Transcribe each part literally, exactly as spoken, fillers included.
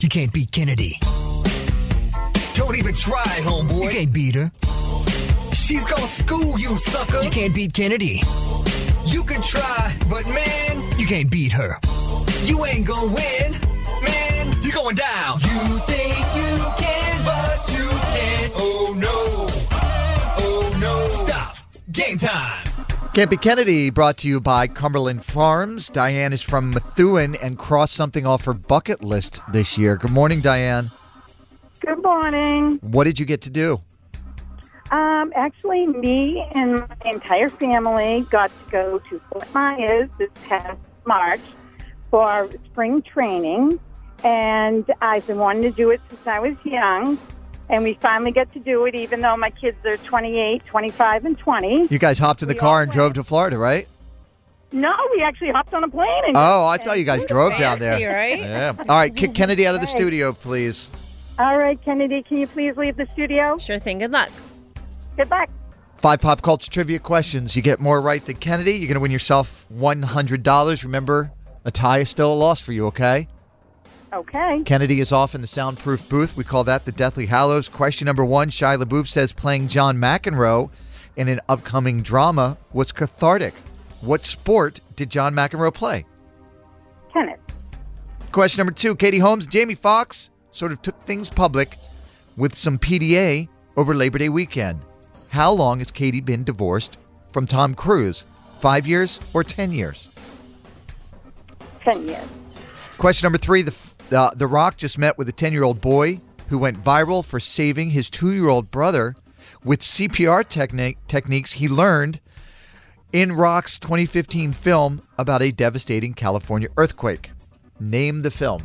You can't beat Kennedy. Don't even try, homeboy. You can't beat her. She's gonna school you, sucker. You can't beat Kennedy. You can try, but man, You can't beat her. you ain't gonna win. Man, you're going down. You think you can, but you can't. Oh no. Oh no. Stop. Game time. Can't Be Kennedy, brought to you by Cumberland Farms. Diane is from Methuen and crossed something off her bucket list this year. Good morning, Diane. Good morning. What did you get to do? Um, actually, me and my entire family got to go to Fort Myers this past March for spring training, and I've been wanting to do it since I was young, and we finally get to do it, even though my kids are twenty-eight, twenty-five, and twenty. You guys hopped in the We car all and drove went. to Florida, right? No, we actually hopped on a plane. And Oh, I thought you guys drove down there. Fancy, right? Yeah. All right, kick Kennedy out of the Right. studio, please. All right, Kennedy, can you please leave the studio? Sure thing. Good luck. Good luck. Five pop culture trivia questions. You get more right than Kennedy, you're going to win yourself one hundred dollars. Remember, a tie is still a loss for you, okay? Okay. Kennedy is off in the soundproof booth. We call that the Deathly Hallows. Question number one, Shia LaBeouf says playing John McEnroe in an upcoming drama was cathartic. What sport did John McEnroe play? Tennis. Question number two, Katie Holmes, Jamie Foxx sort of took things public with some P D A over Labor Day weekend. How long has Katie been divorced from Tom Cruise? Five years or ten years? Ten years. Question number three, the, uh, the Rock just met with a ten-year-old boy who went viral for saving his two-year-old brother with C P R technique techniques he learned in Rock's twenty fifteen film about a devastating California earthquake. Name the film.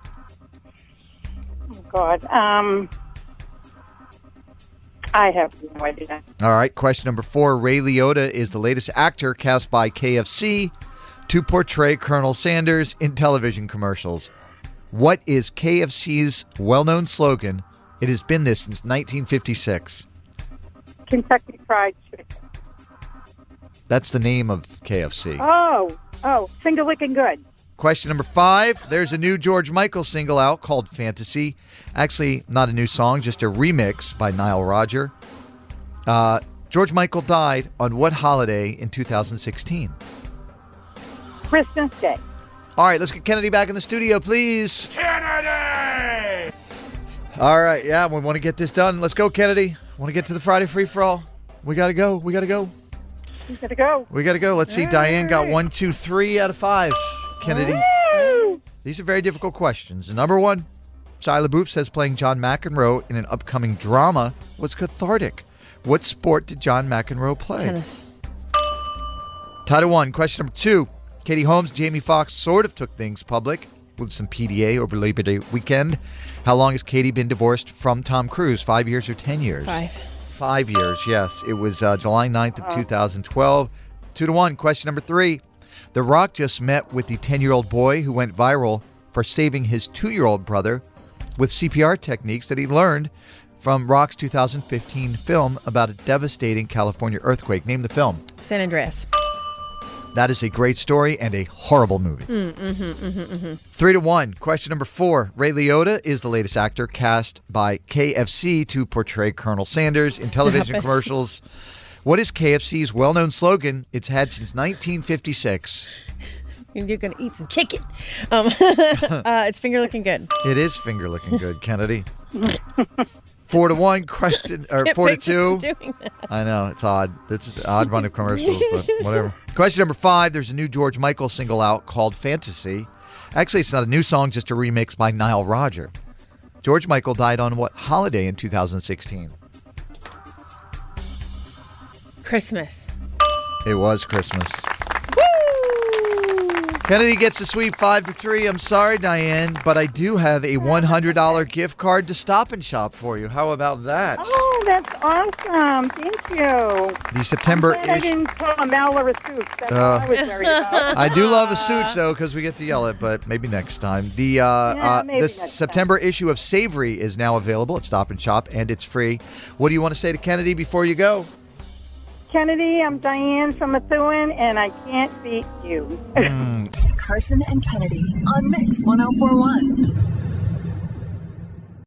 Oh, God. Um, I have no idea. All right, question number four. Ray Liotta is the latest actor cast by K F C to portray Colonel Sanders in television commercials. What is K F C's well-known slogan? It has been this since nineteen fifty-six. Kentucky Fried Chicken. That's the name of K F C. Oh, oh, finger licking good. Question number five. There's a new George Michael single out called Fantasy. Actually, not a new song, just a remix by Nile Rodgers. Uh, George Michael died on what holiday in two thousand sixteen? Christmas Day. All right, let's get Kennedy back in the studio, please. Kennedy! All right, yeah, we want to get this done. Let's go, Kennedy. Want to get to the Friday free-for-all? We got to go. We got to go. You gotta go. We got to go. Let's see. Diane got one, two, three out of five. Kennedy. Woo! These are very difficult questions. Number one, Shia LaBeouf says playing John McEnroe in an upcoming drama was cathartic. What sport did John McEnroe play? Tennis. Title one. Question number two. Katie Holmes, Jamie Foxx sort of took things public with some P D A over Labor Day weekend. How long has Katie been divorced from Tom Cruise? Five years or ten years? Five. Five years, yes. It was uh, July ninth of two thousand twelve. Two to one. Question number three. The Rock just met with the ten-year-old boy who went viral for saving his two-year-old brother with C P R techniques that he learned from Rock's two thousand fifteen film about a devastating California earthquake. Name the film. San Andreas. That is a great story and a horrible movie. Mm, mm-hmm, mm-hmm, mm-hmm. Three to one. Question number four. Ray Liotta is the latest actor cast by K F C to portray Colonel Sanders in television Stop it. commercials. What is K F C's well-known slogan? It's had since nineteen fifty-six. You're going to eat some chicken. Um, uh, it's finger looking good. It is finger looking good, Kennedy. Four to one. Question or Can't four to picture you two. doing that. I know it's odd. This is an odd run of commercials, but whatever. Question number five. There's a new George Michael single out called Fantasy. Actually, it's not a new song, just a remix by Nile Rodgers. George Michael died on what holiday in two thousand sixteen? Christmas. It was Christmas. Kennedy gets the sweep five to three. I'm sorry, Diane, but I do have a one hundred dollars gift card to Stop and Shop for you. How about that? Oh, that's awesome. Thank you. The September I'm glad I issue. didn't call a Mal or a Suits. That's Uh, all I was worried about. I do love a suit, though, because we get to yell it, but maybe next time. The uh, uh, maybe the next time. September issue of Savory is now available at Stop and Shop, and it's free. What do you want to say to Kennedy before you go? Kennedy, I'm Diane from Methuen, and I can't beat you. Mm. Carson and Kennedy on Mix one oh four one.